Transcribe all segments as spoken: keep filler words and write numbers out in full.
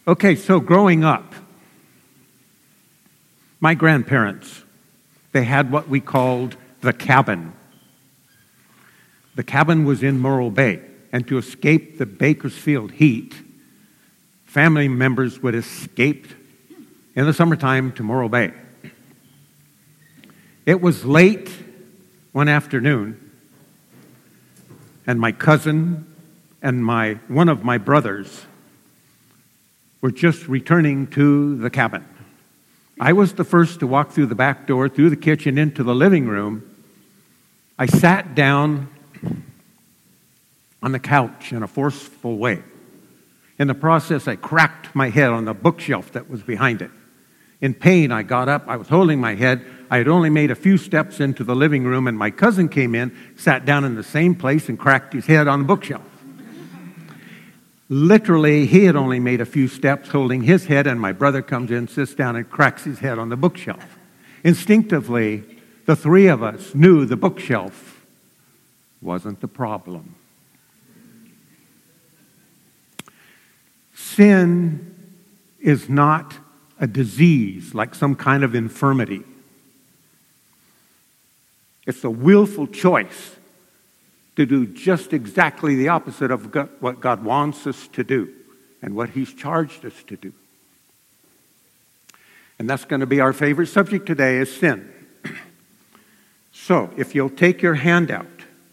Okay, so growing up, my grandparents, they had what we called the cabin. The cabin was in Morro Bay, and to escape the Bakersfield heat, family members would escape in the summertime to Morro Bay. It was late one afternoon, and my cousin and my one of my brothers were just returning to the cabin. I was the first to walk through the back door, through the kitchen, into the living room. I sat down on the couch in a forceful way. In the process, I cracked my head on the bookshelf that was behind it. In pain, I got up. I was holding my head. I had only made a few steps into the living room, and my cousin came in, sat down in the same place, and cracked his head on the bookshelf. Literally, he had only made a few steps holding his head, and my brother comes in, sits down, and cracks his head on the bookshelf. Instinctively, the three of us knew the bookshelf wasn't the problem. Sin is not a disease like some kind of infirmity. It's a willful choice to do just exactly the opposite of what God wants us to do and what He's charged us to do. And that's going to be our favorite subject today, is sin. So, if you'll take your handout,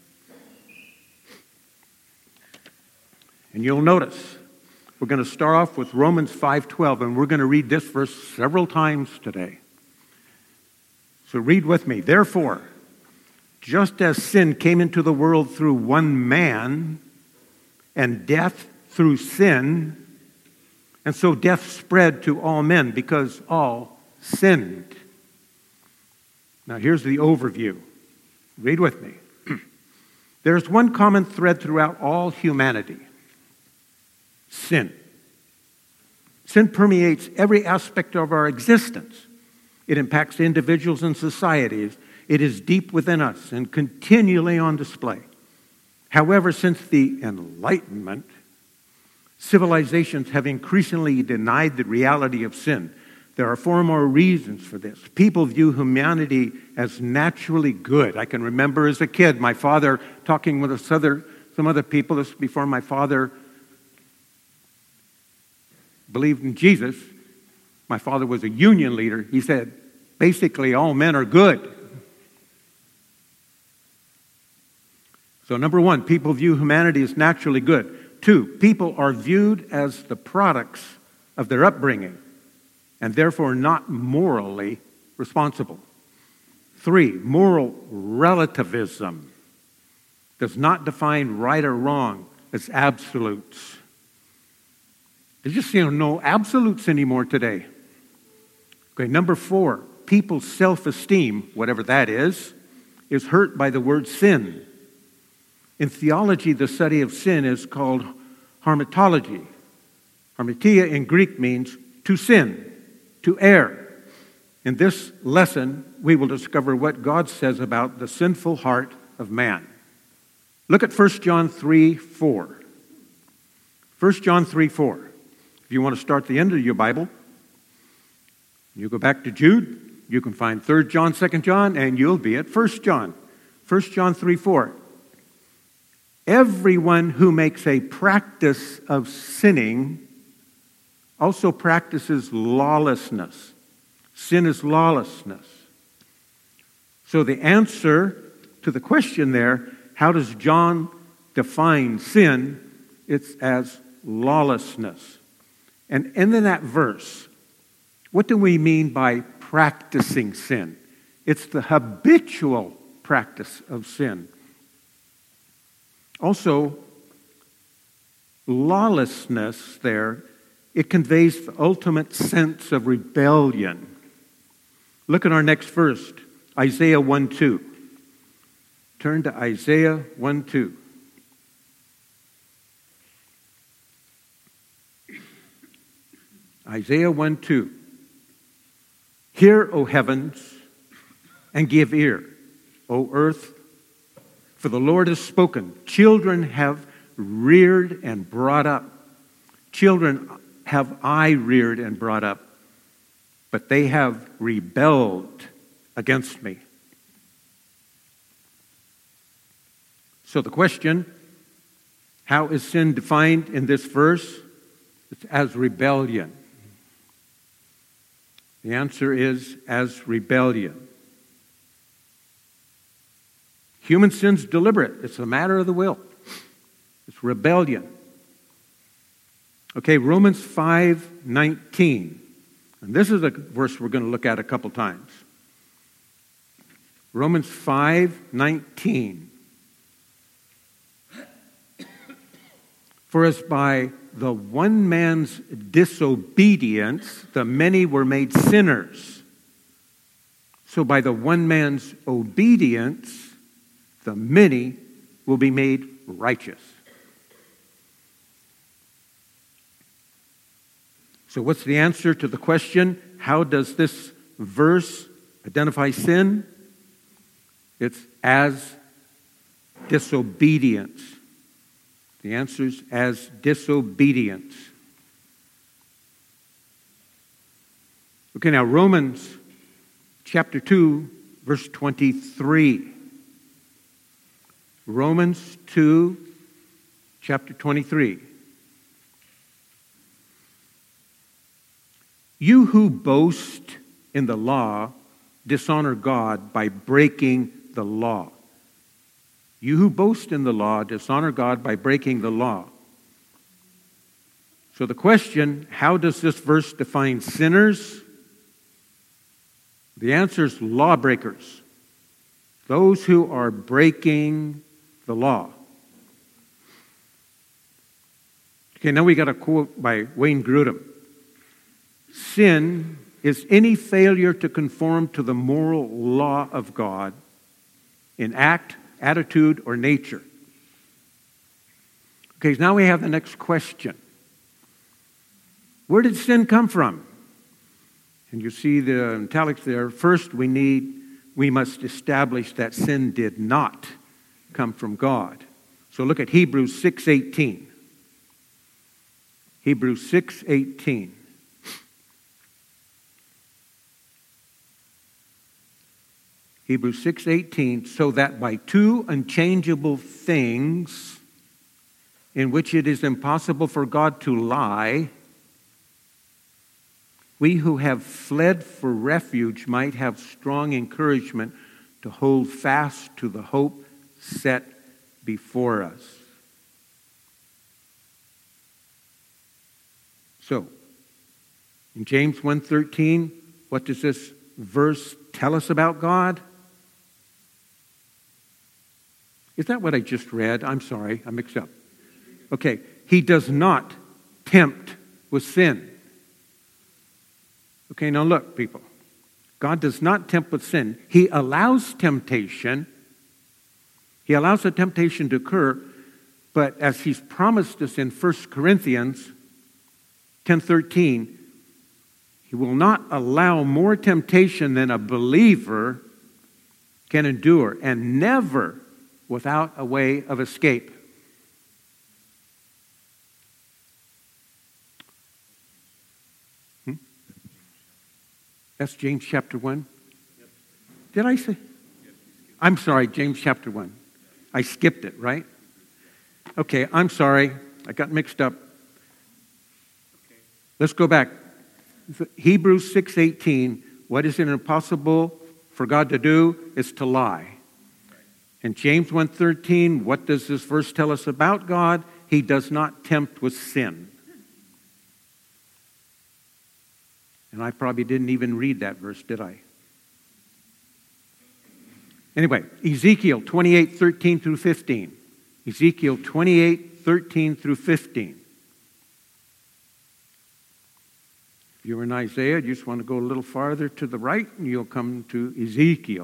and you'll notice, we're going to start off with Romans five twelve, and we're going to read this verse several times today. So read with me. Therefore, just as sin came into the world through one man, and death through sin, and so death spread to all men because all sinned. Now here's the overview. Read with me. There's one common thread throughout all humanity. Sin. Sin permeates every aspect of our existence. It impacts individuals and societies. It is deep within us and continually on display. However, since the Enlightenment, civilizations have increasingly denied the reality of sin. There are four more reasons for this. People view humanity as naturally good. I can remember as a kid, my father talking with some other, some other people, this was before my father believed in Jesus. My father was a union leader. He said, basically, all men are good. So number one, people view humanity as naturally good. Two, people are viewed as the products of their upbringing and therefore not morally responsible. Three, moral relativism does not define right or wrong as absolutes. There's just you know, no absolutes anymore today. Okay, number four, people's self-esteem, whatever that is, is hurt by the word sin. In theology, the study of sin is called hamartology. Hamartia in Greek means to sin, to err. In this lesson, we will discover what God says about the sinful heart of man. Look at First John three four. First John three four. If you want to start the end of your Bible, you go back to Jude, you can find Third John, Second John, and you'll be at First John. First John three four. Everyone who makes a practice of sinning also practices lawlessness. Sin is lawlessness. So the answer to the question there, how does John define sin? It's as lawlessness. And in that verse, what do we mean by practicing sin? It's the habitual practice of sin. Also, lawlessness there, it conveys the ultimate sense of rebellion. Look at our next verse, Isaiah one two. Turn to Isaiah one two. Isaiah one two. Hear, O heavens, and give ear, O earth, for the Lord has spoken. Children have reared and brought up. Children have I reared and brought up, but they have rebelled against me. So the question, how is sin defined in this verse? It's as rebellion. The answer is as rebellion. Human sin's deliberate. It's a matter of the will. It's rebellion. Okay, Romans five nineteen. And this is a verse we're going to look at a couple times. Romans five nineteen. For as by the one man's disobedience, the many were made sinners. So by the one man's obedience, the many will be made righteous. So what's the answer to the question, how does this verse identify sin? It's as disobedience. The answer is as disobedience. Okay, now Romans chapter two, verse twenty-three. Romans two, chapter twenty-three. You who boast in the law dishonor God by breaking the law. You who boast in the law dishonor God by breaking the law. So the question, how does this verse define sinners? The answer is lawbreakers. Those who are breaking the law. Okay, now we got a quote by Wayne Grudem. Sin is any failure to conform to the moral law of God in act, attitude, or nature. Okay, now we have the next question. Where did sin come from? And you see the italics there. First, we need, we must establish that sin did not come from God. So look at Hebrews six eighteen. Hebrews six eighteen. Hebrews six eighteen, so that by two unchangeable things in which it is impossible for God to lie, we who have fled for refuge might have strong encouragement to hold fast to the hope set before us. So, in James one thirteen, what does this verse tell us about God? Is that what I just read? I'm sorry, I mixed up. Okay, he does not tempt with sin. Okay, now look, people. God does not tempt with sin. He allows temptation. He allows the temptation to occur, but as he's promised us in First Corinthians ten thirteen, he will not allow more temptation than a believer can endure, and never without a way of escape. Hmm? That's James chapter one? Yep. Did I say? Yes. I'm sorry, James chapter one. I skipped it, right? Okay, I'm sorry. I got mixed up. Okay. Let's go back. Hebrews six eighteen, what is it impossible for God to do is to lie. And James one thirteen, what does this verse tell us about God? He does not tempt with sin. And I probably didn't even read that verse, did I? Anyway, Ezekiel twenty-eight thirteen through fifteen. Ezekiel twenty-eight thirteen through fifteen. If you were in Isaiah, you just want to go a little farther to the right, and you'll come to Ezekiel.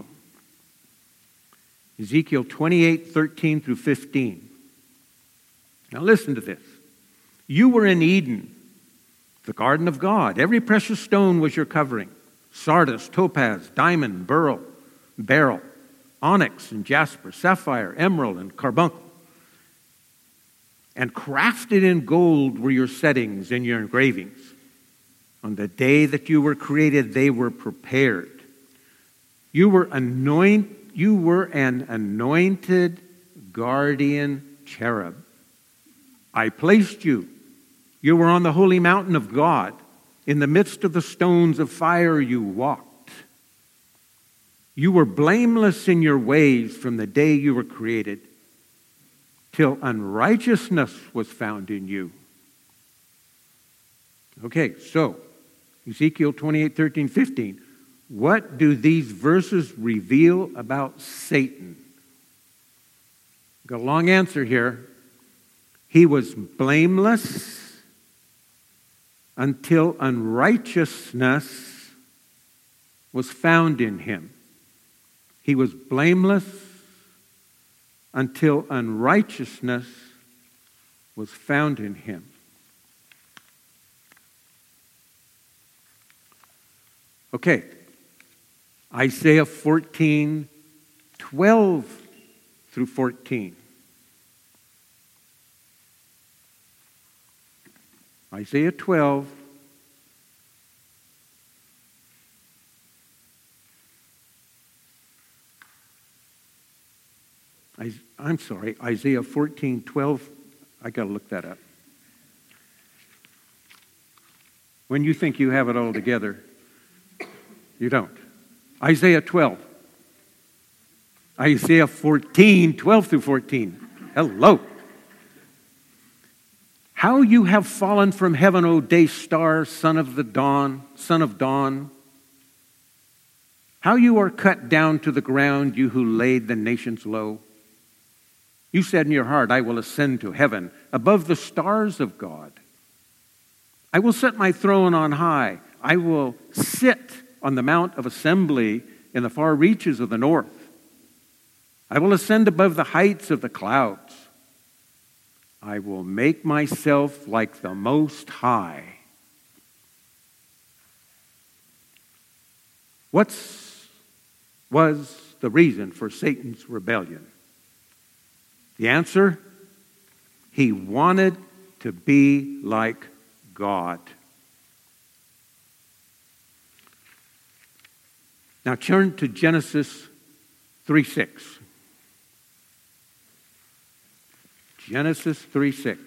Ezekiel twenty-eight thirteen through fifteen. Now listen to this. You were in Eden, the garden of God. Every precious stone was your covering. Sardis, topaz, diamond, beryl, beryl, onyx and jasper, sapphire, emerald, and carbuncle. and crafted in gold were your settings and your engravings. On the day that you were created, they were prepared. You were anoint, you were an anointed guardian cherub. I placed you. You were on the holy mountain of God. In the midst of the stones of fire you walked. You were blameless in your ways from the day you were created, till unrighteousness was found in you. Okay, so Ezekiel twenty-eight, thirteen, fifteen. What do these verses reveal about Satan? Got a long answer here. He was blameless until unrighteousness was found in him. He was blameless until unrighteousness was found in him. Okay, Isaiah fourteen, twelve through fourteen. Isaiah twelve. I, I'm sorry, Isaiah fourteen, twelve. I got to look that up. When you think you have it all together, you don't. Isaiah twelve. Isaiah fourteen, twelve through fourteen. Hello. How you have fallen from heaven, O day star, son of the dawn, son of dawn. How you are cut down to the ground, you who laid the nations low. You said in your heart, I will ascend to heaven, above the stars of God. I will set my throne on high. I will sit on the mount of assembly in the far reaches of the north. I will ascend above the heights of the clouds. I will make myself like the Most High. What was the reason for Satan's rebellion? The answer? He wanted to be like God. Now turn to Genesis three six. Genesis three six.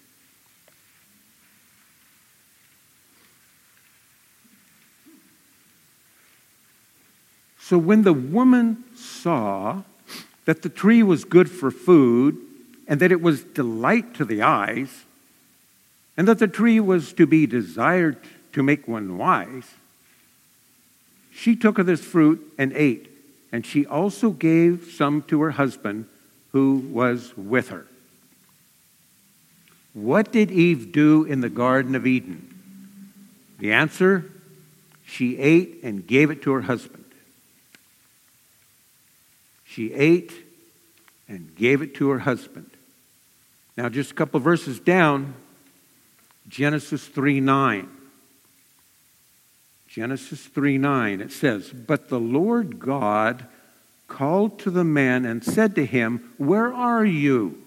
So when the woman saw that the tree was good for food, and that it was delight to the eyes, and that the tree was to be desired to make one wise, she took of this fruit and ate, and she also gave some to her husband who was with her. What did Eve do in the Garden of Eden? The answer, she ate and gave it to her husband. She ate and gave it to her husband. Now, just a couple verses down, Genesis three nine. Genesis three nine, it says, But the Lord God called to the man and said to him, Where are you?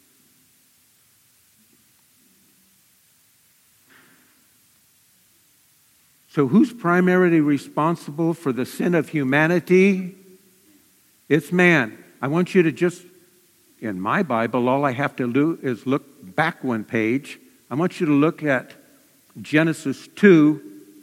So who's primarily responsible for the sin of humanity? It's man. I want you to just, in my Bible, all I have to do is look back one page. I want you to look at Genesis two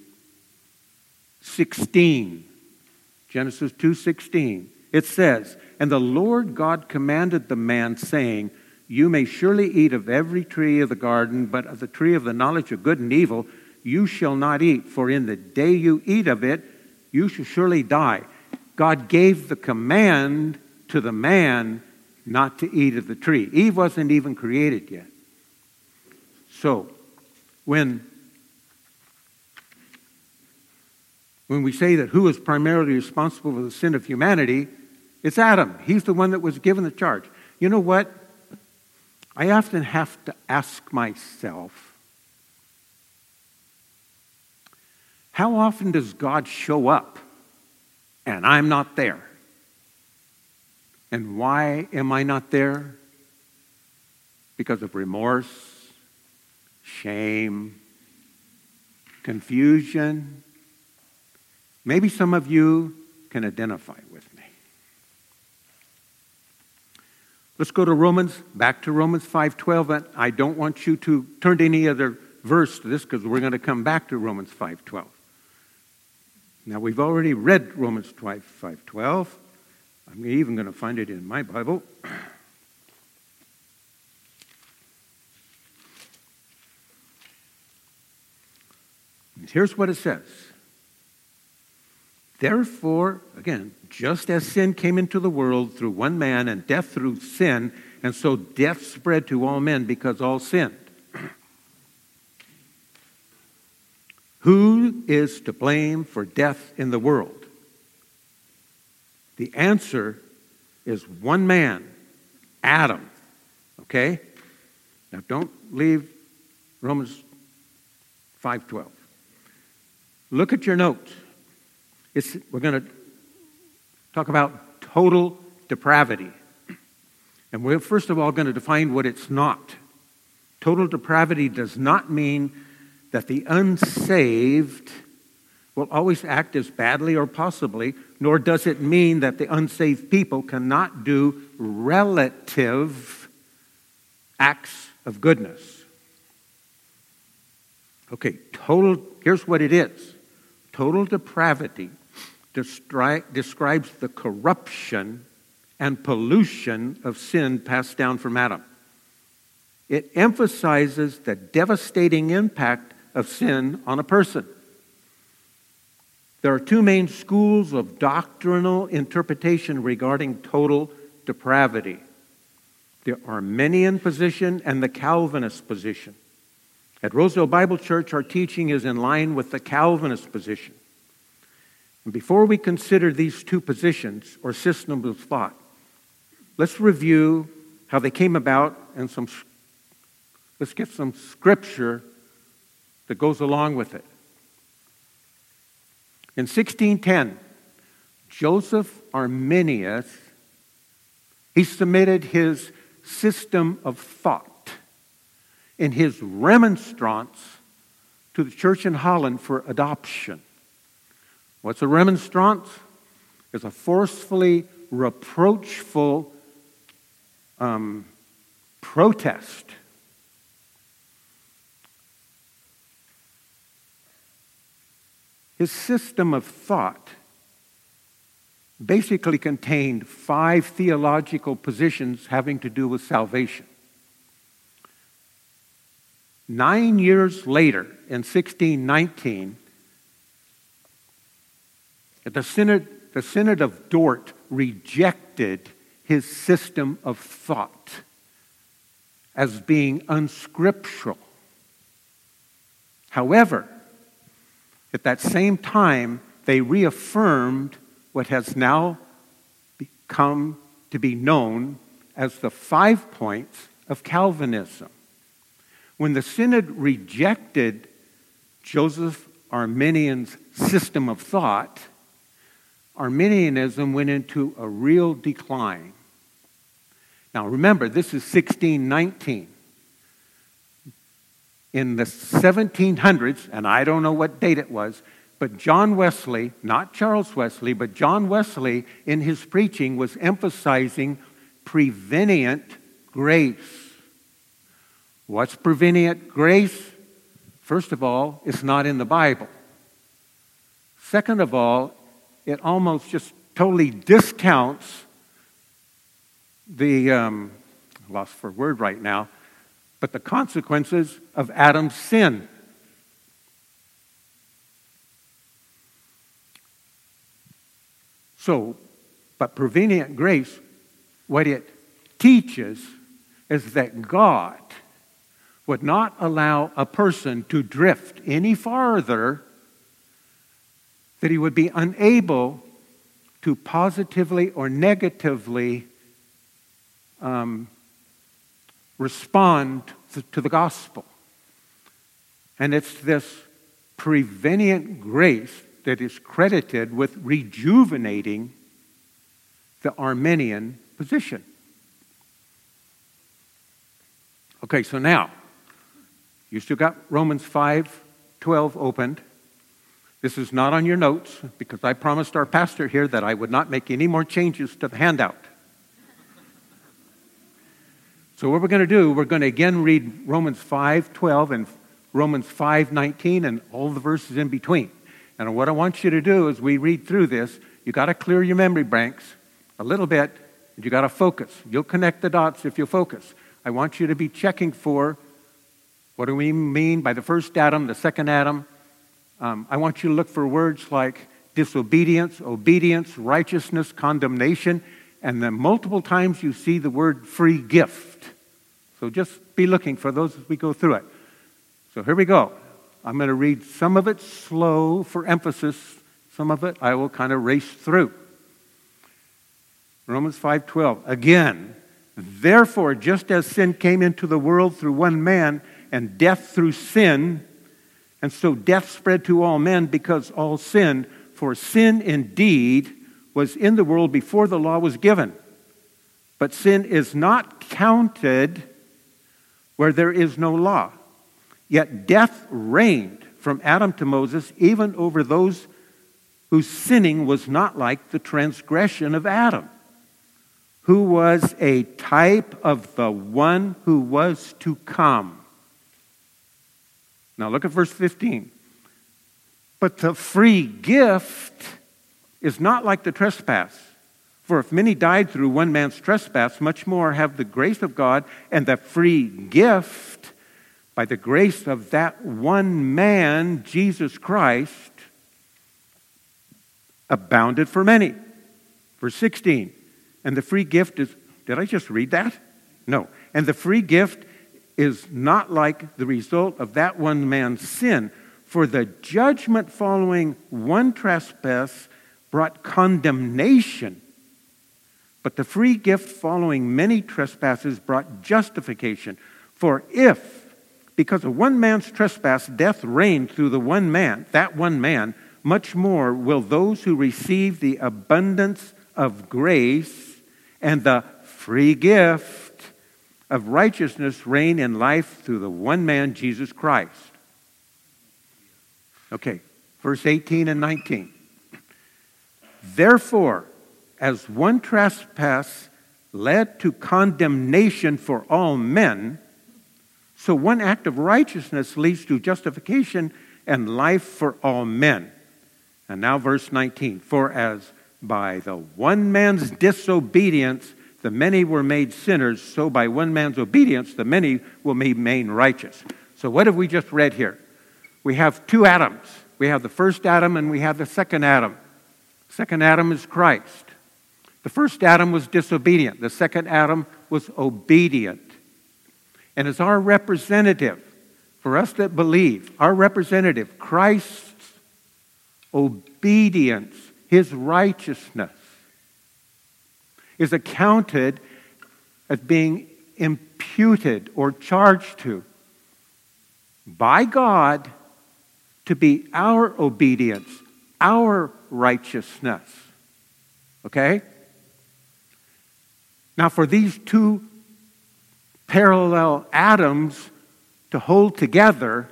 sixteen. Genesis two sixteen. It says, And the Lord God commanded the man, saying, You may surely eat of every tree of the garden, but of the tree of the knowledge of good and evil you shall not eat, for in the day you eat of it, you shall surely die. God gave the command to the man not to eat of the tree. Eve wasn't even created yet. So, when, when we say that who is primarily responsible for the sin of humanity, it's Adam. He's the one that was given the charge. You know what? I often have to ask myself, how often does God show up and I'm not there? And why am I not there? because of remorse, shame, confusion. Maybe some of you can identify with me. Let's go to Romans, back to Romans five twelve. And I don't want you to turn to any other verse to this because we're going to come back to Romans five twelve. Now, we've already read Romans five twelve. I'm even going to find it in my Bible. And here's what it says. Therefore, again, just as sin came into the world through one man and death through sin, and so death spread to all men because all sinned. Who is to blame for death in the world? The answer is one man, Adam. Okay? Now don't leave Romans five twelve. Look at your notes. It's, we're going to talk about total depravity. And we're first of all going to define what it's not. Total depravity does not mean that the unsaved will always act as badly or possibly, nor does it mean that the unsaved people cannot do relative acts of goodness. Okay, total, here's what it is. Total depravity destri- describes the corruption and pollution of sin passed down from Adam. It emphasizes the devastating impact of sin on a person. There are two main schools of doctrinal interpretation regarding total depravity: the Arminian position and the Calvinist position. At Roseville Bible Church, our teaching is in line with the Calvinist position. And before we consider these two positions or systems of thought, let's review how they came about and some. Let's get some scripture that goes along with it. In sixteen ten, Joseph Arminius, he submitted his system of thought in his remonstrance to the church in Holland for adoption. What's a remonstrance? It's a forcefully reproachful um, protest. His system of thought basically contained five theological positions having to do with salvation. Nine years later, in sixteen nineteen, the Synod, the Synod of Dort rejected his system of thought as being unscriptural. However, at that same time, they reaffirmed what has now become to be known as the five points of Calvinism. When the Synod rejected Joseph Arminian's system of thought, Arminianism went into a real decline. Now remember, this is sixteen nineteen. In the seventeen hundreds, and I don't know what date it was, but John Wesley, not Charles Wesley, but John Wesley in his preaching was emphasizing prevenient grace. What's prevenient grace? First of all, it's not in the Bible. Second of all, it almost just totally discounts the, um, lost for a word right now, but the consequences of Adam's sin. So, but prevenient grace, what it teaches is that God would not allow a person to drift any farther, that he would be unable to positively or negatively um, respond to the gospel. And it's this prevenient grace that is credited with rejuvenating the Arminian position. Okay, so now, you still got Romans five twelve opened. This is not on your notes because I promised our pastor here that I would not make any more changes to the handout. So what we're going to do, we're going to again read Romans five twelve and Romans five nineteen and all the verses in between. And what I want you to do as we read through this, you got to clear your memory banks a little bit, and you got to focus. You'll connect the dots if you focus. I want you to be checking for what do we mean by the first Adam, the second Adam. Um, I want you to look for words like disobedience, obedience, righteousness, condemnation, and then multiple times you see the word free gift. So just be looking for those as we go through it. So here we go. I'm going to read some of it slow for emphasis. Some of it I will kind of race through. Romans five twelve. Again, therefore, just as sin came into the world through one man, and death through sin, and so death spread to all men because all sinned, for sin indeed was in the world before the law was given. But sin is not counted where there is no law. Yet death reigned from Adam to Moses, even over those whose sinning was not like the transgression of Adam, who was a type of the one who was to come. Now look at verse fifteen. But the free gift is not like the trespass. For if many died through one man's trespass, much more have the grace of God and the free gift by the grace of that one man, Jesus Christ, abounded for many. Verse sixteen. And the free gift is, did I just read that? No. And the free gift is not like the result of that one man's sin. For the judgment following one trespass brought condemnation, but the free gift following many trespasses brought justification. For if, because of one man's trespass, death reigned through the one man, that one man, much more will those who receive the abundance of grace and the free gift of righteousness reign in life through the one man, Jesus Christ. Okay, verse eighteen and nineteen. Therefore, as one trespass led to condemnation for all men, so one act of righteousness leads to justification and life for all men. And now verse nineteen. For as by the one man's disobedience the many were made sinners, so by one man's obedience the many will be made righteous. So what have we just read here? We have two Adams. We have the first Adam and we have the second Adam. Second Adam is Christ. The first Adam was disobedient. The second Adam was obedient. And as our representative, for us that believe, our representative, Christ's obedience, his righteousness, is accounted as being imputed or charged to by God to be our obedience, our righteousness. Okay? Now, for these two parallel Adams to hold together,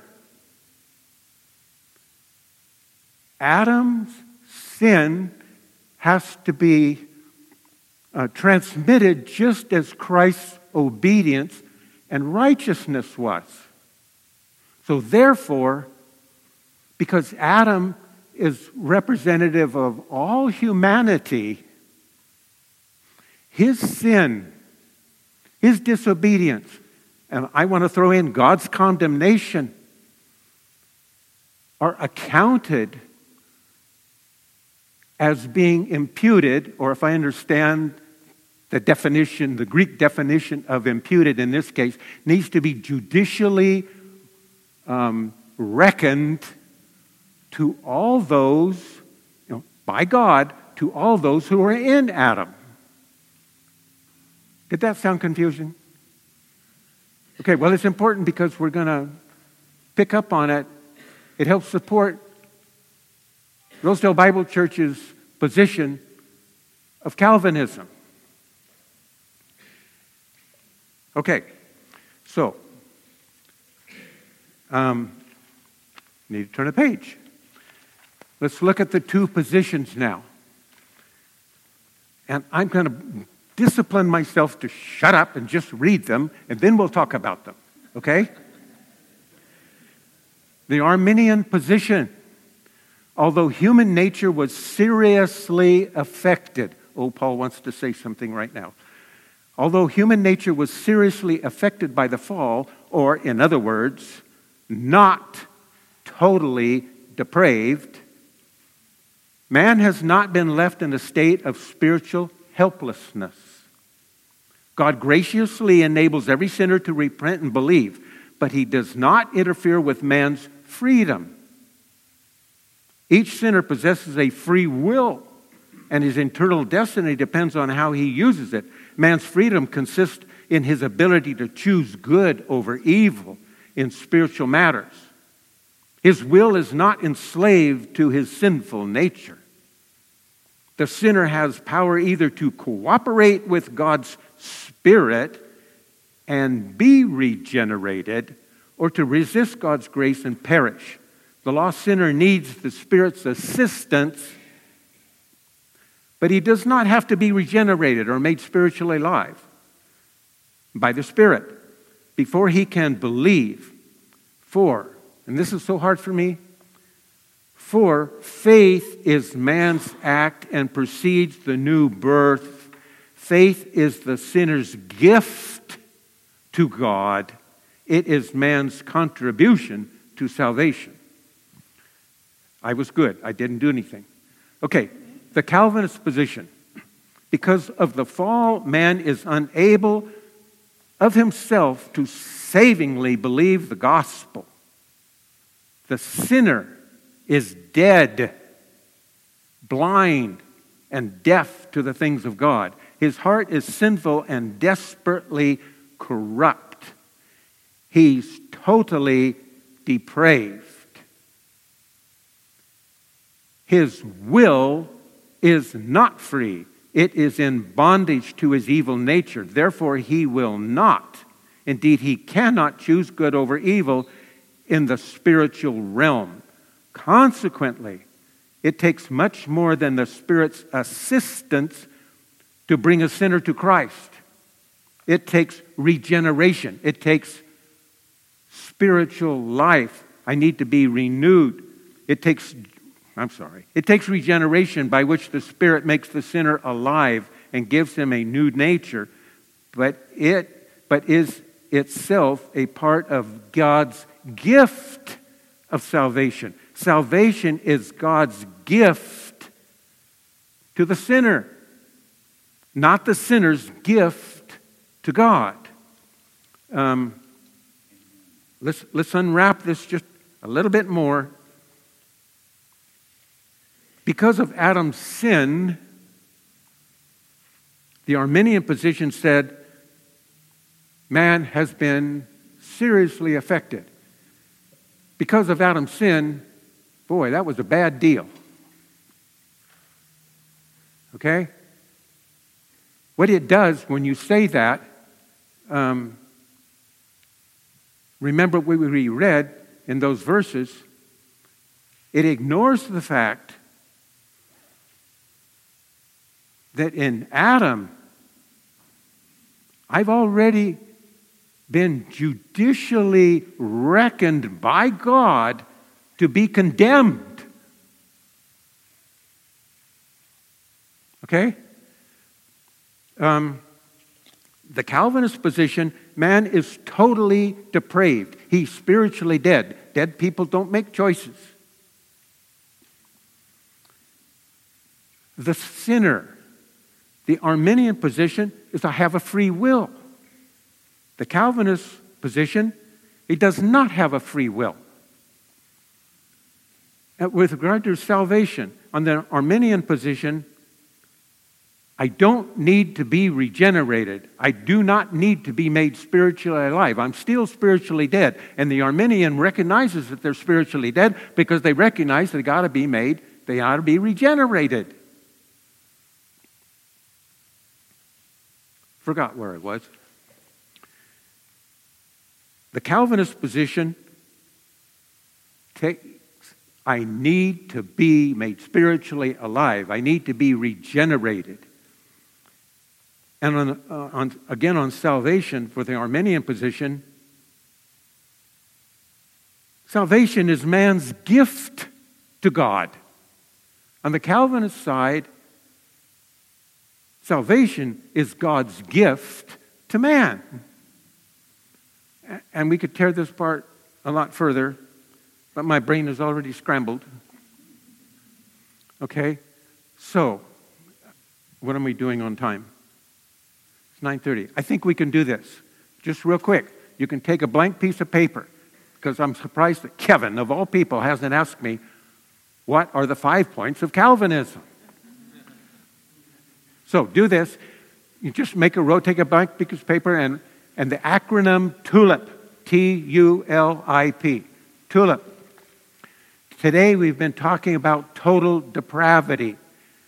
Adam's sin has to be uh, transmitted just as Christ's obedience and righteousness was. So therefore, because Adam is representative of all humanity, his sin, his disobedience, and I want to throw in God's condemnation, are accounted as being imputed, or if I understand the definition, the Greek definition of imputed in this case, needs to be judicially um, reckoned to all those, you know, by God, to all those who are in Adam. Did that sound confusing? Okay, well, it's important because we're going to pick up on it. It helps support Rosedale Bible Church's position of Calvinism. Okay, so Um, need to turn a page. Let's look at the two positions now. And I'm going to discipline myself to shut up and just read them, and then we'll talk about them, okay? The Arminian position. Although human nature was seriously affected, oh, Paul wants to say something right now. Although human nature was seriously affected by the fall, or in other words, not totally depraved, man has not been left in a state of spiritual helplessness. God graciously enables every sinner to repent and believe, but he does not interfere with man's freedom. Each sinner possesses a free will, and his eternal destiny depends on how he uses it. Man's freedom consists in his ability to choose good over evil in spiritual matters. His will is not enslaved to his sinful nature. The sinner has power either to cooperate with God's Spirit and be regenerated, or to resist God's grace and perish. The lost sinner needs the Spirit's assistance, but he does not have to be regenerated or made spiritually alive by the Spirit before he can believe. For, and this is so hard for me, for faith is man's act and precedes the new birth. Faith is the sinner's gift to God. It is man's contribution to salvation. I was good. I didn't do anything. Okay, the Calvinist position. Because of the fall, man is unable of himself to savingly believe the gospel. The sinner is dead, blind, and deaf to the things of God. His heart is sinful and desperately corrupt. He's totally depraved. His will is not free. It is in bondage to his evil nature. Therefore, he will not, indeed, he cannot choose good over evil in the spiritual realm. Consequently, it takes much more than the Spirit's assistance to bring a sinner to Christ. It takes regeneration. It takes spiritual life. I need to be renewed. It takes, I'm sorry, it takes regeneration by which the Spirit makes the sinner alive and gives him a new nature, but it but is itself a part of God's gift of salvation. Salvation is God's gift to the sinner, not the sinner's gift to God. Um, let's, let's unwrap this just a little bit more. Because of Adam's sin, the Arminian position said man has been seriously affected. Because of Adam's sin, boy, that was a bad deal. Okay? What it does when you say that, um, remember what we read in those verses, it ignores the fact that in Adam, I've already been judicially reckoned by God to be condemned. Okay? Um, the Calvinist position, man is totally depraved. He's spiritually dead. Dead people don't make choices. The sinner, the Arminian position, is I have a free will. The Calvinist position, he does not have a free will. And with regard to salvation, on the Arminian position, I don't need to be regenerated. I do not need to be made spiritually alive. I'm still spiritually dead. And the Arminian recognizes that they're spiritually dead because they recognize they got to be made, they ought to be regenerated. Forgot where I was. The Calvinist position takes, I need to be made spiritually alive. I need to be regenerated. And on, uh, on, again, on salvation, for the Arminian position, salvation is man's gift to God. On the Calvinist side, salvation is God's gift to man. And we could tear this apart a lot further, but my brain is already scrambled. Okay? So, what am we doing on time? It's nine thirty. I think we can do this. Just real quick. You can take a blank piece of paper, because I'm surprised that Kevin, of all people, hasn't asked me, what are the five points of Calvinism? So, do this. You just make a row, take a blank piece of paper, and, and the acronym TULIP, T U L I P, TULIP. Today we've been talking about total depravity.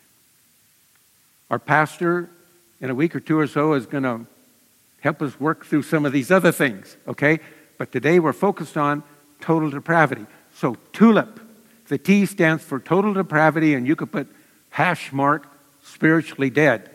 Our pastor, in a week or two or so, is going to help us work through some of these other things, okay? But today we're focused on total depravity. So TULIP, the T stands for total depravity, and you could put hash mark spiritually dead.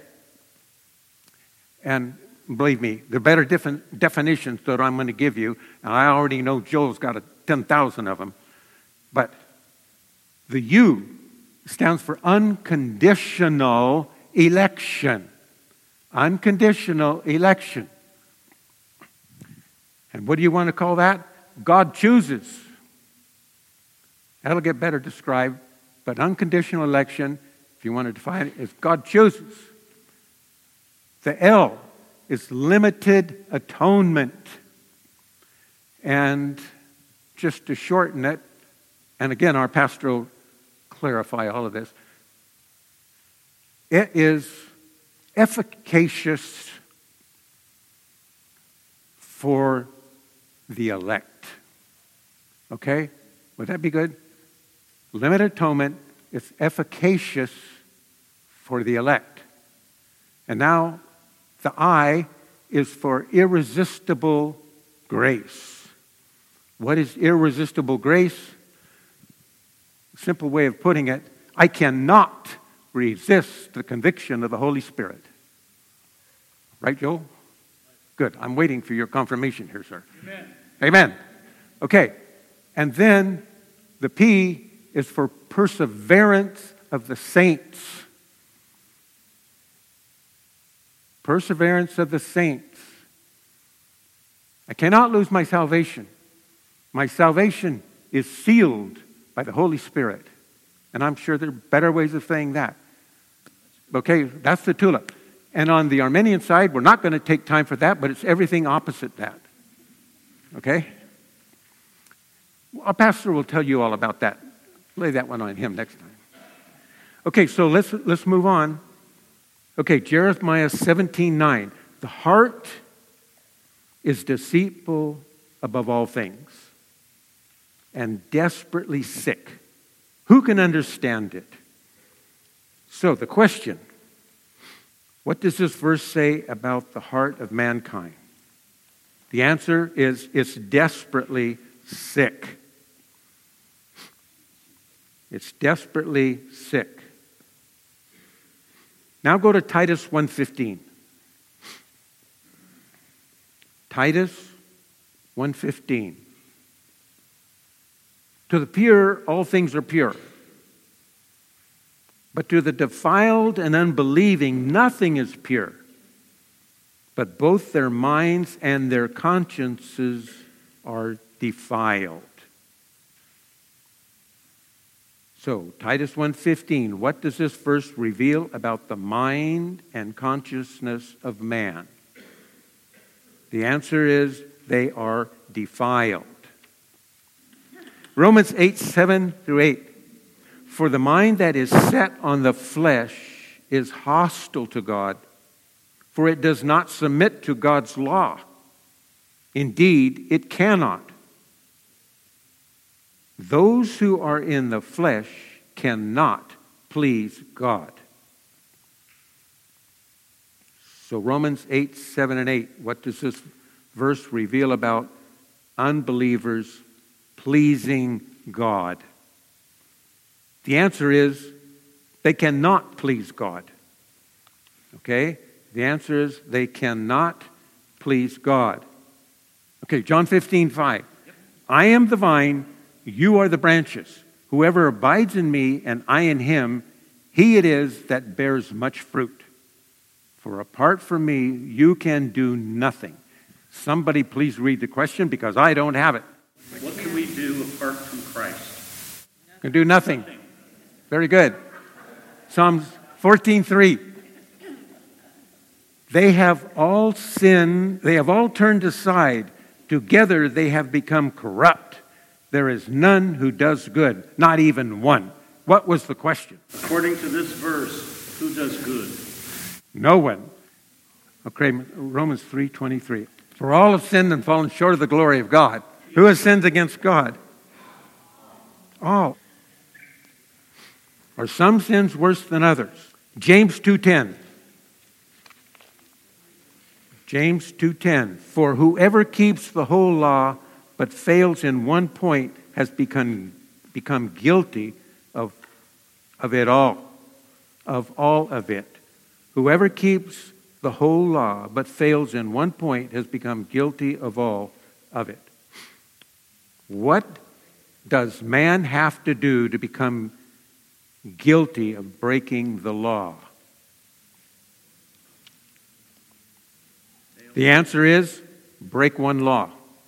And believe me, there are better different definitions that I'm going to give you, and I already know Joel's got a ten thousand of them. But the U stands for unconditional election. Unconditional election. And what do you want to call that? God chooses. That'll get better described. But unconditional election, if you want to define it, is God chooses. The L is limited atonement. And just to shorten it, and again, our pastor will clarify all of this, it is efficacious for the elect. Okay? Would that be good? Limited atonement is efficacious for the elect. And now, the I is for irresistible grace. What is irresistible grace? Simple way of putting it, I cannot resist the conviction of the Holy Spirit. Right, Joel? Good. I'm waiting for your confirmation here, sir. Amen. Amen. Okay. And then the P is for perseverance of the saints. Perseverance of the saints. I cannot lose my salvation. My salvation is sealed by the Holy Spirit. And I'm sure there are better ways of saying that. Okay, that's the TULIP. And on the Arminian side, we're not going to take time for that, but it's everything opposite that. Okay? Our pastor will tell you all about that. Lay that one on him next time. Okay, so let's let's move on. Okay, Jeremiah seventeen nine. The heart is deceitful above all things and desperately sick. Who can understand it? So the question, what does this verse say about the heart of mankind? The answer is it's desperately sick. It's desperately sick. Now go to Titus one fifteen. Titus one fifteen. To the pure, all things are pure. But to the defiled and unbelieving, nothing is pure. But both their minds and their consciences are defiled. So, Titus one fifteen, what does this verse reveal about the mind and consciousness of man? The answer is they are defiled. Romans eight, seven through eight. For the mind that is set on the flesh is hostile to God, for it does not submit to God's law. Indeed, it cannot. Those who are in the flesh cannot please God. So Romans eight, seven, and eight, what does this verse reveal about unbelievers pleasing God? The answer is they cannot please God. Okay? The answer is they cannot please God. Okay, John fifteen, five. I am the vine, you are the branches. Whoever abides in me and I in him, he it is that bears much fruit. For apart from me, you can do nothing. Somebody please read the question because I don't have it. What can we do apart from Christ? Can do nothing. Very good. Psalms fourteen, three. They have all sinned, they have all turned aside. Together they have become corrupt. There is none who does good, not even one. What was the question? According to this verse, who does good? No one. Okay, Romans three twenty-three. For all have sinned and fallen short of the glory of God. Who has sinned against God? All. Are some sins worse than others? James two ten. James two ten. For whoever keeps the whole law but fails in one point has become, become guilty of, of it all. Of all of it. Whoever keeps the whole law but fails in one point has become guilty of all of it. What does man have to do to become guilty of breaking the law? The answer is break one law.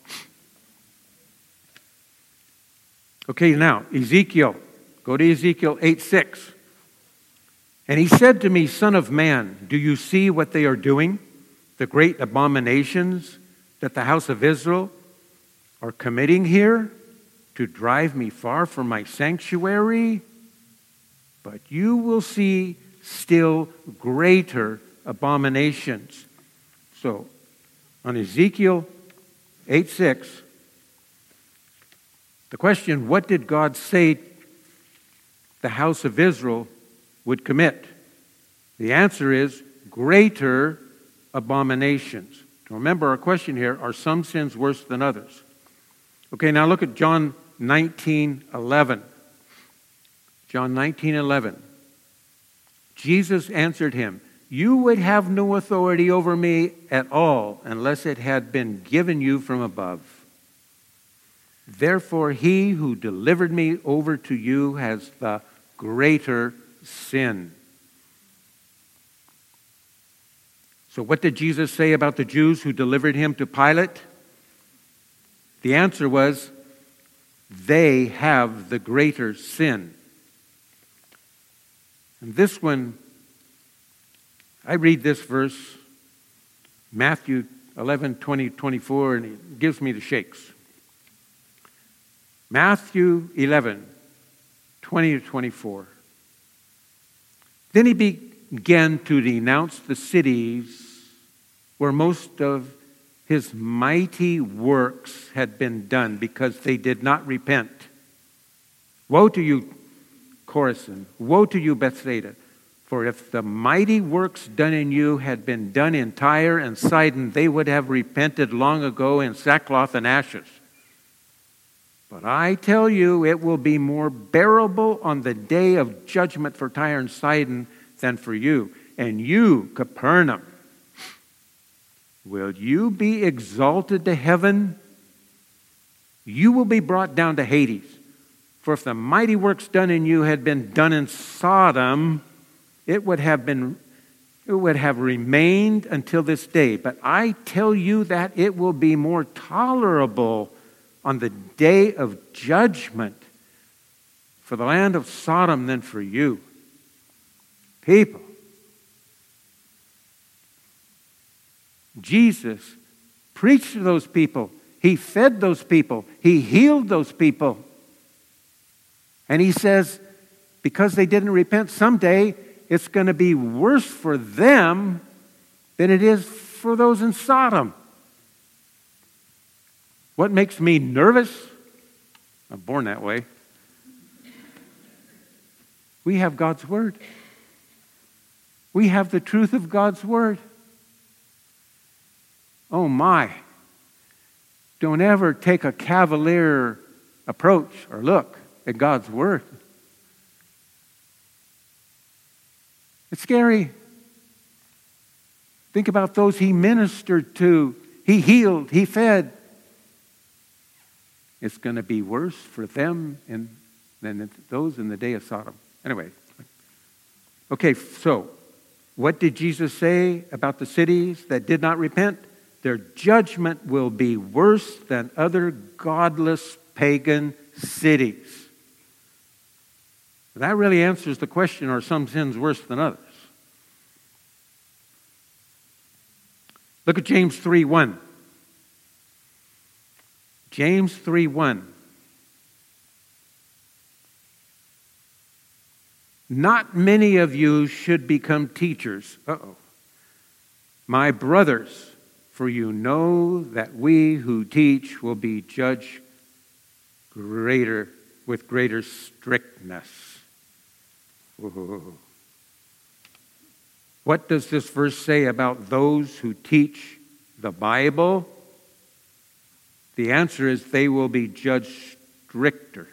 Okay, now, Ezekiel. Go to Ezekiel eight six. And he said to me, Son of man, do you see what they are doing? The great abominations that the house of Israel are committing here to drive me far from my sanctuary? But you will see still greater abominations. So, on Ezekiel eight six, the question, what did God say the house of Israel would commit? The answer is greater abominations. Remember our question here, are some sins worse than others? Okay, now look at John nineteen eleven. John nineteen eleven. Jesus answered him, you would have no authority over me at all unless it had been given you from above. Therefore, he who delivered me over to you has the greater sin. So what did Jesus say about the Jews who delivered him to Pilate? The answer was, they have the greater sin. And this one, I read this verse, Matthew eleven, twenty, twenty-four, and it gives me the shakes. Matthew eleven, twenty to twenty-four. Then he began to denounce the cities where most of his mighty works had been done because they did not repent. Woe to you, Chorazin! Woe to you, Bethsaida! For if the mighty works done in you had been done in Tyre and Sidon, they would have repented long ago in sackcloth and ashes. But I tell you, it will be more bearable on the day of judgment for Tyre and Sidon than for you. And you, Capernaum, will you be exalted to heaven? You will be brought down to Hades. For if the mighty works done in you had been done in Sodom, it would have been, it would have remained until this day. But I tell you that it will be more tolerable on the day of judgment for the land of Sodom than for you. People, Jesus preached to those people. He fed those people. He healed those people. And he says, because they didn't repent, someday it's going to be worse for them than it is for those in Sodom. What makes me nervous? I'm born that way. We have God's Word. We have the truth of God's Word. Oh my. Don't ever take a cavalier approach or look at God's Word. It's scary. Think about those he ministered to, he healed, he fed. It's going to be worse for them in, than those in the day of Sodom. Anyway. Okay, so what did Jesus say about the cities that did not repent? Their judgment will be worse than other godless pagan cities. That really answers the question, are some sins worse than others? Look at James three one. James three one. Not many of you should become teachers. Uh-oh. My brothers, for you know that we who teach will be judged greater with greater strictness. Whoa. What does this verse say about those who teach the Bible? The answer is they will be judged stricter.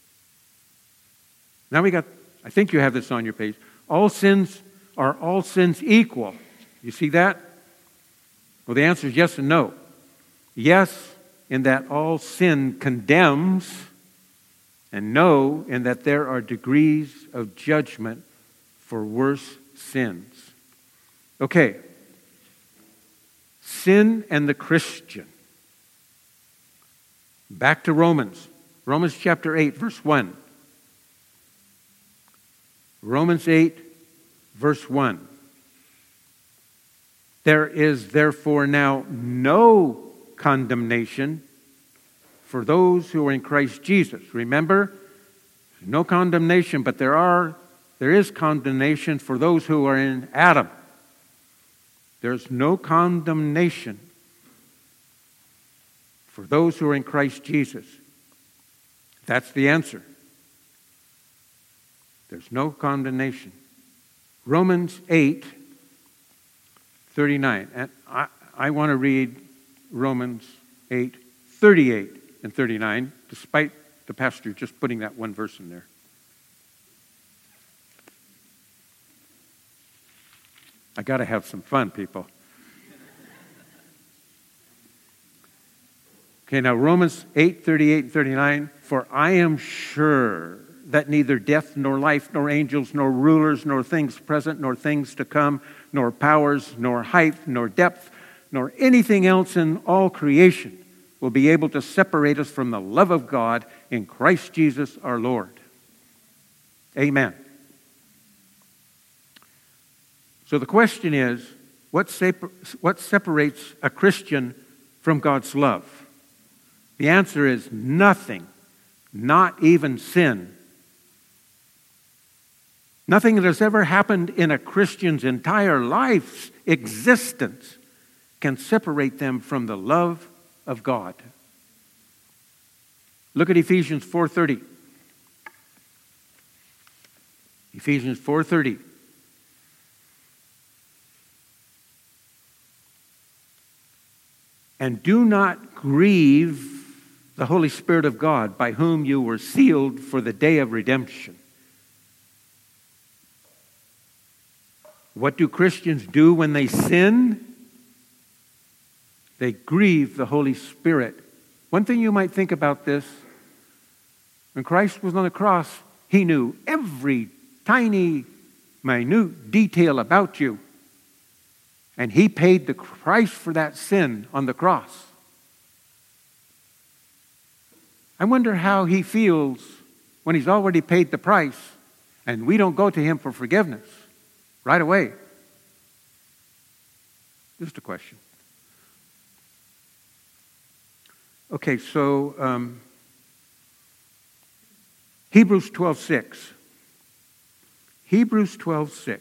Now we got, I think you have this on your page. All sins, are all sins equal? You see that? Well, the answer is yes and no. Yes, in that all sin condemns, and no, in that there are degrees of judgment for worse sins. Okay. Sin and the Christian. Back to Romans. Romans chapter eight, verse one. Romans eight, verse one. There is therefore now no condemnation for those who are in Christ Jesus. Remember, no condemnation, but there are there is condemnation for those who are in Adam. There's no condemnation for those who are in Christ Jesus. That's the answer. There's no condemnation. Romans eight, thirty-nine. And I, I want to read Romans eight, thirty-eight and thirty-nine, despite the pastor just putting that one verse in there. I got to have some fun, people. Okay, now Romans eight, thirty-eight and thirty-nine. For I am sure that neither death, nor life, nor angels, nor rulers, nor things present, nor things to come, nor powers, nor height, nor depth, nor anything else in all creation will be able to separate us from the love of God in Christ Jesus our Lord. Amen. So the question is, what, separ- what separates a Christian from God's love? The answer is nothing, not even sin. Nothing that has ever happened in a Christian's entire life's existence can separate them from the love of God. Look at Ephesians four thirty. Ephesians four thirty. And do not grieve the Holy Spirit of God, by whom you were sealed for the day of redemption. What do Christians do when they sin? They grieve the Holy Spirit. One thing you might think about this, when Christ was on the cross, he knew every tiny, minute detail about you. And he paid the price for that sin on the cross. I wonder how he feels when he's already paid the price and we don't go to him for forgiveness right away. Just a question. Okay, so um, Hebrews twelve six. Hebrews twelve six.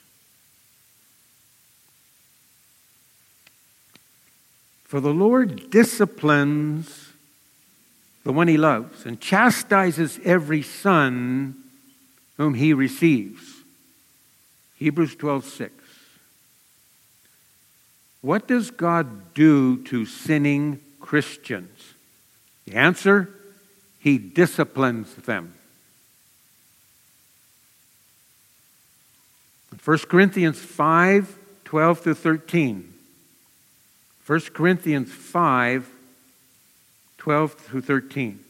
For the Lord disciplines the one he loves and chastises every son whom he receives. Hebrews twelve six. What does God do to sinning Christians? The answer, He disciplines them. First Corinthians five, twelve through thirteen. First Corinthians five, twelve through thirteen.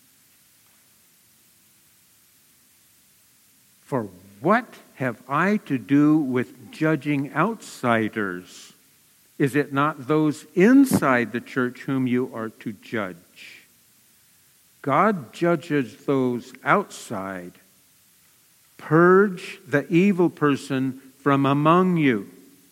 For what have I to do with judging outsiders? Is it not those inside the church whom you are to judge? God judges those outside. Purge the evil person from among you.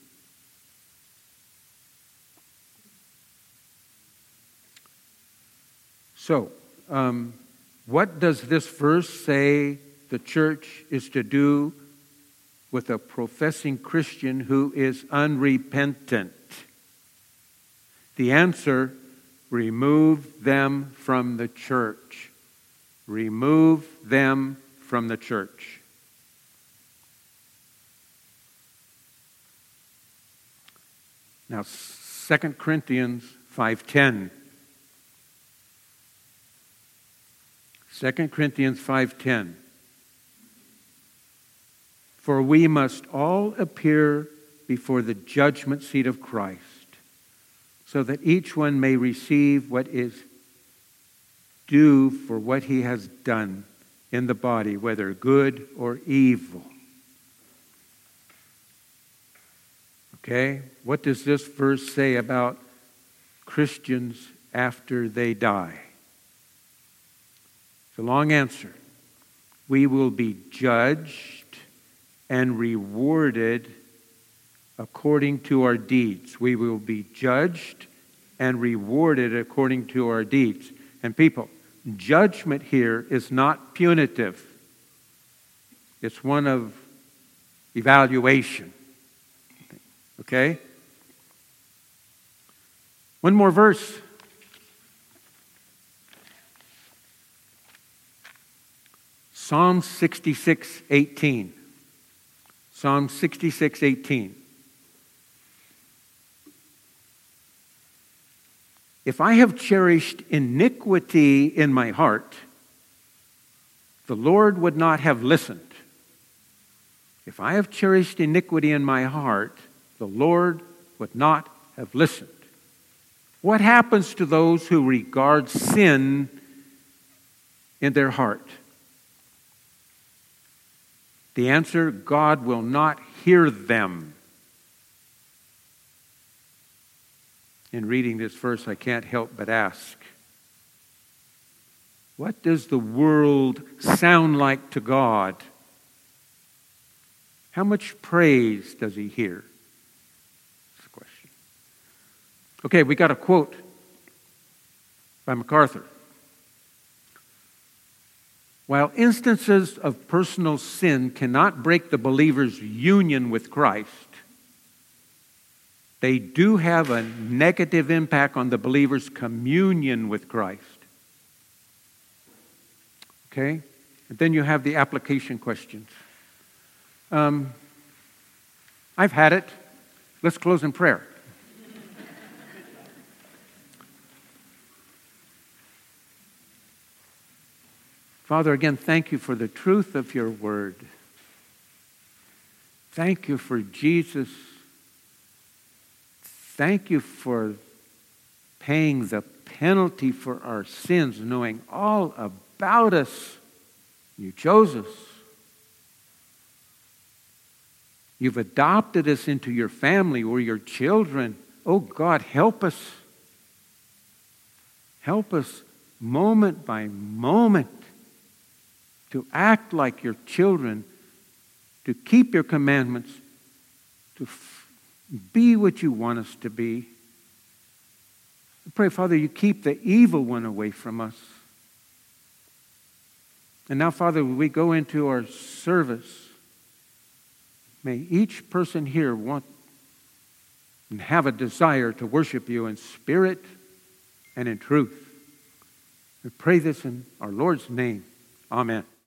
So, um, what does this verse say the church is to do with a professing Christian who is unrepentant? The answer, remove them from the church. Remove them from the church. Now, Second Corinthians five ten. Second Corinthians five ten. For we must all appear before the judgment seat of Christ, so that each one may receive what is due for what he has done in the body, whether good or evil. Okay? What does this verse say about Christians after they die? It's a long answer. We will be judged and rewarded according to our deeds. We will be judged and rewarded according to our deeds. And people, judgment here is not punitive. It's one of evaluation. Okay? One more verse. Psalm sixty-six eighteen. Psalm sixty-six eighteen. If I have cherished iniquity in my heart, the Lord would not have listened. If I have cherished iniquity in my heart, the Lord would not have listened. What happens to those who regard sin in their heart? The answer, God will not hear them. In reading this verse, I can't help but ask, what does the world sound like to God? How much praise does he hear? That's the question. Okay, we got a quote by MacArthur. While instances of personal sin cannot break the believer's union with Christ, they do have a negative impact on the believer's communion with Christ. Okay? And then you have the application questions. Um, I've had it. Let's close in prayer. Father, again, thank you for the truth of your word. Thank you for Jesus. Thank you for paying the penalty for our sins, knowing all about us. You chose us. You've adopted us into your family. We're your children. Oh God, help us. Help us moment by moment to act like your children, to keep your commandments, to f- be what you want us to be. I pray, Father, you keep the evil one away from us. And now, Father, when we go into our service, may each person here want and have a desire to worship you in spirit and in truth. We pray this in our Lord's name. Amen.